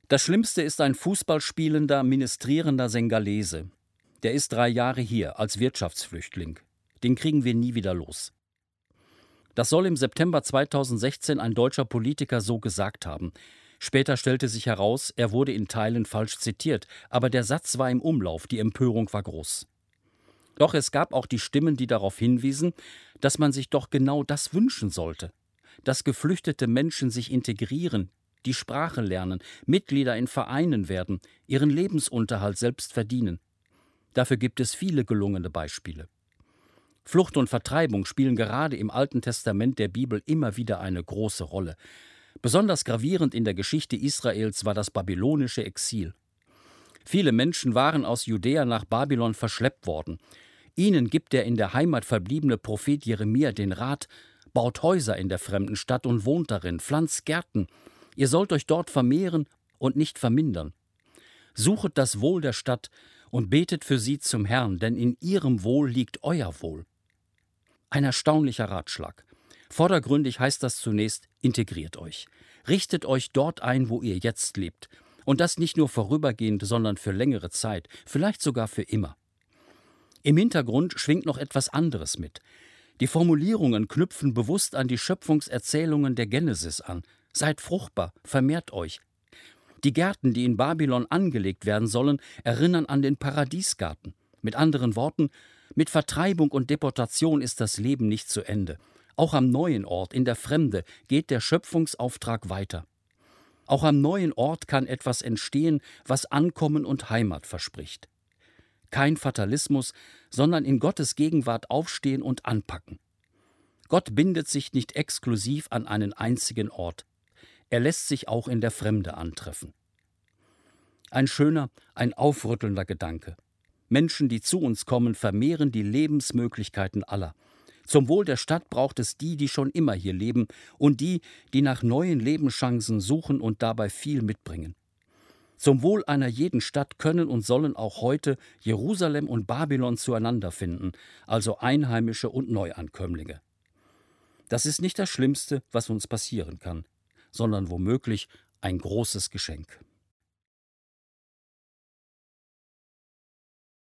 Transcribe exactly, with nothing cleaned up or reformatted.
Das Schlimmste ist ein Fußballspielender, ministrierender Sengalese. Der ist drei Jahre hier als Wirtschaftsflüchtling. Den kriegen wir nie wieder los. Das soll im September zweitausendsechzehn ein deutscher Politiker so gesagt haben. Später stellte sich heraus, er wurde in Teilen falsch zitiert, aber der Satz war im Umlauf, die Empörung war groß. Doch es gab auch die Stimmen, die darauf hinwiesen, dass man sich doch genau das wünschen sollte. Dass geflüchtete Menschen sich integrieren, die Sprache lernen, Mitglieder in Vereinen werden, ihren Lebensunterhalt selbst verdienen. Dafür gibt es viele gelungene Beispiele. Flucht und Vertreibung spielen gerade im Alten Testament der Bibel immer wieder eine große Rolle. Besonders gravierend in der Geschichte Israels war das babylonische Exil. Viele Menschen waren aus Judäa nach Babylon verschleppt worden. Ihnen gibt der in der Heimat verbliebene Prophet Jeremia den Rat: Baut Häuser in der fremden Stadt und wohnt darin, pflanzt Gärten. Ihr sollt euch dort vermehren und nicht vermindern. Suchet das Wohl der Stadt und betet für sie zum Herrn, denn in ihrem Wohl liegt euer Wohl. Ein erstaunlicher Ratschlag. Vordergründig heißt das zunächst: Integriert euch. Richtet euch dort ein, wo ihr jetzt lebt. Und das nicht nur vorübergehend, sondern für längere Zeit, vielleicht sogar für immer. Im Hintergrund schwingt noch etwas anderes mit. Die Formulierungen knüpfen bewusst an die Schöpfungserzählungen der Genesis an. Seid fruchtbar, vermehrt euch. Die Gärten, die in Babylon angelegt werden sollen, erinnern an den Paradiesgarten. Mit anderen Worten, mit Vertreibung und Deportation ist das Leben nicht zu Ende. Auch am neuen Ort, in der Fremde, geht der Schöpfungsauftrag weiter. Auch am neuen Ort kann etwas entstehen, was Ankommen und Heimat verspricht. Kein Fatalismus, sondern in Gottes Gegenwart aufstehen und anpacken. Gott bindet sich nicht exklusiv an einen einzigen Ort. Er lässt sich auch in der Fremde antreffen. Ein schöner, ein aufrüttelnder Gedanke. Menschen, die zu uns kommen, vermehren die Lebensmöglichkeiten aller. Zum Wohl der Stadt braucht es die, die schon immer hier leben, und die, die nach neuen Lebenschancen suchen und dabei viel mitbringen. Zum Wohl einer jeden Stadt können und sollen auch heute Jerusalem und Babylon zueinander finden, also Einheimische und Neuankömmlinge. Das ist nicht das Schlimmste, was uns passieren kann, sondern womöglich ein großes Geschenk.